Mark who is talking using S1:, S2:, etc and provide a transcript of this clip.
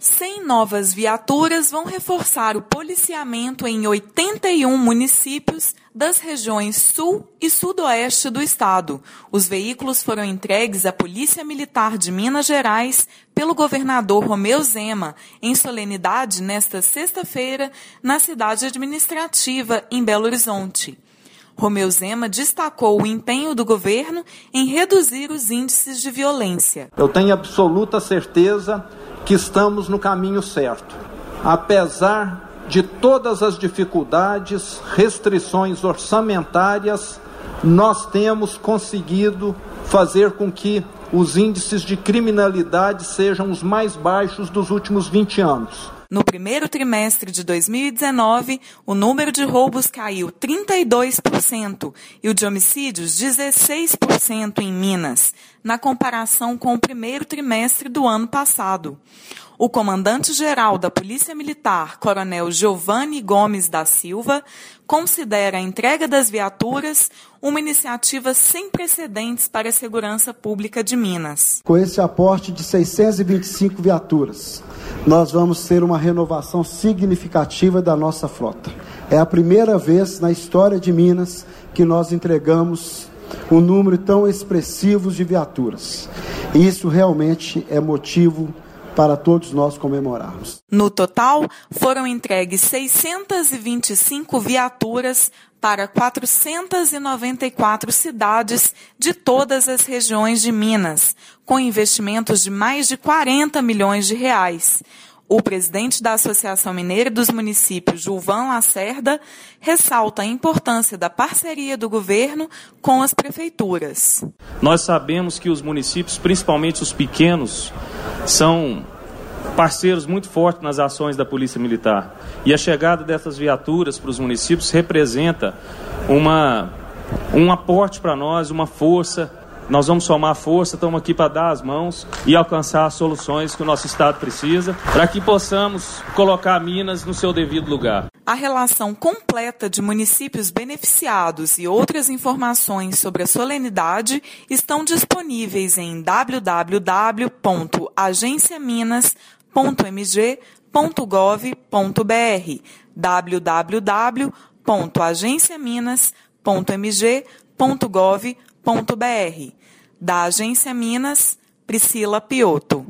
S1: 100 novas viaturas vão reforçar o policiamento em 81 municípios das regiões sul e sudoeste do estado. Os veículos foram entregues à Polícia Militar de Minas Gerais pelo governador Romeu Zema, em solenidade nesta sexta-feira, na cidade administrativa, em Belo Horizonte. Romeu Zema destacou o empenho do governo em reduzir os índices de violência.
S2: Eu tenho absoluta certeza que estamos no caminho certo. Apesar de todas as dificuldades, restrições orçamentárias, nós temos conseguido fazer com que os índices de criminalidade sejam os mais baixos dos últimos 20 anos.
S1: No primeiro trimestre de 2019, o número de roubos caiu 32% e o de homicídios 16% em Minas, na comparação com o primeiro trimestre do ano passado. O comandante-geral da Polícia Militar, Coronel Giovanni Gomes da Silva, considera a entrega das viaturas uma iniciativa sem precedentes para a segurança pública de Minas.
S3: Com esse aporte de 625 viaturas, nós vamos ter uma renovação significativa da nossa frota. É a primeira vez na história de Minas que nós entregamos um número tão expressivo de viaturas. E isso realmente é motivo para todos nós comemorarmos.
S1: No total, foram entregues 625 viaturas para 494 cidades de todas as regiões de Minas, com investimentos de mais de 40 milhões de reais. O presidente da Associação Mineira dos Municípios, Gilvan Lacerda, ressalta a importância da parceria do governo com as prefeituras.
S4: Nós sabemos que os municípios, principalmente os pequenos, são parceiros muito fortes nas ações da Polícia Militar. E a chegada dessas viaturas para os municípios representa um aporte para nós, uma força. Nós vamos somar força, estamos aqui para dar as mãos e alcançar as soluções que o nosso Estado precisa, para que possamos colocar Minas no seu devido lugar.
S1: A relação completa de municípios beneficiados e outras informações sobre a solenidade estão disponíveis em www.agenciaminas.mg.gov.br www.agenciaminas.mg.gov.br. Da Agência Minas, Priscila Piotto.